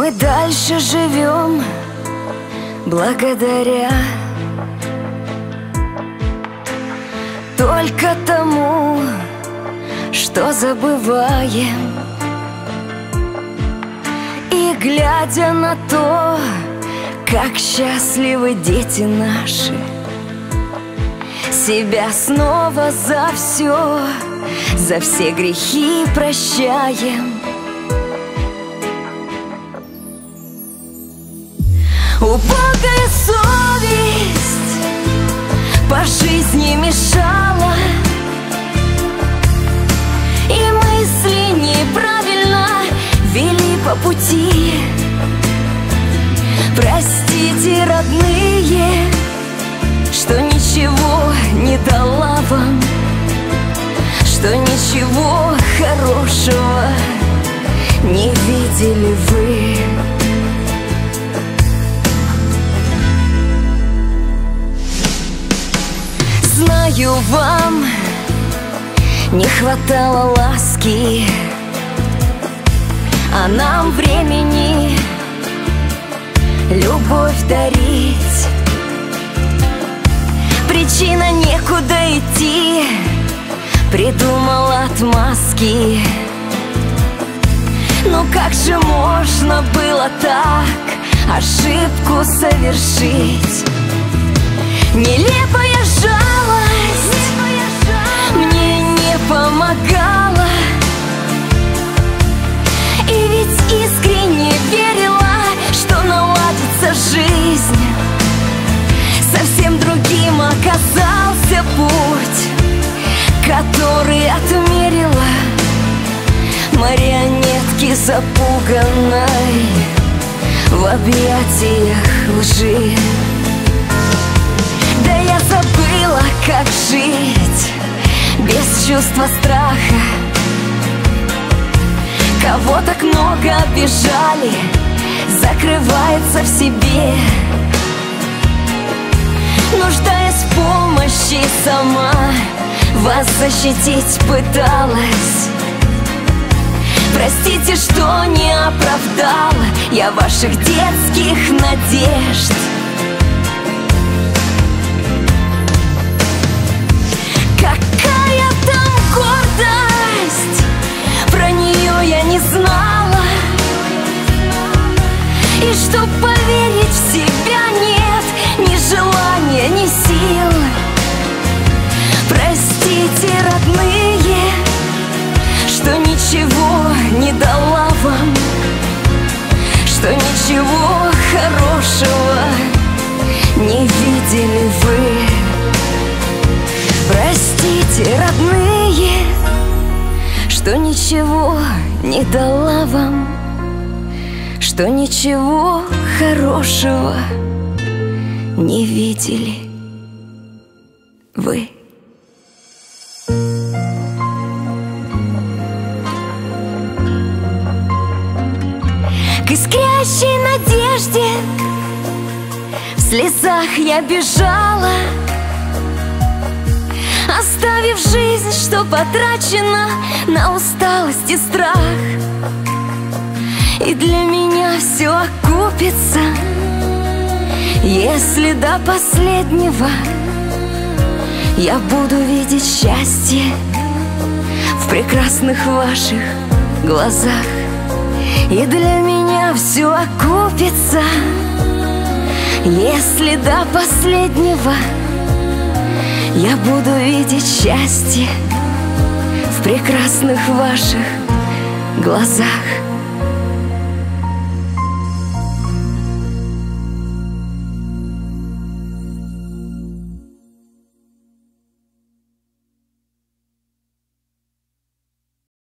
Мы дальше живем благодаря только тому, что забываем. И глядя на то, как счастливы дети наши, себя снова за все грехи прощаем. Убогая совесть по жизни мешала, и мысли неправильно вели по пути. Простите, родные, что ничего не дала вам, что ничего хорошего не видели вы. Знаю, вам не хватало ласки, а нам времени любовь дарить. Причина некуда идти, придумал отмазки. Ну как же можно было так ошибку совершить? Нелепая жалость мне не помогала, и ведь искренне верила, что наладится жизнь. Совсем другим оказался путь, который отмерила марионетки запуганной в объятиях лжи. Да я забыла, как жить без чувства страха. Кого так много обижали, закрывается в себе, нуждаясь в помощи, сама вас защитить пыталась. Простите, что не оправдала я ваших детских надежд. Какая там гордость, про нее я не знала. И чтоб поверить в себя, нет ни желания, ни сил. Простите, родные, что ничего не дала вам, что ничего хорошего не видели вы. Простите, родные, что ничего не дала вам, что ничего хорошего не видели вы. К искрящей надежде в слезах я бежала, оставив жизнь, что потрачена на усталость и страх. И для меня все окупится, если до последнего я буду видеть счастье в прекрасных ваших глазах. И для меня все окупится, если до последнего я буду видеть счастье в прекрасных ваших глазах.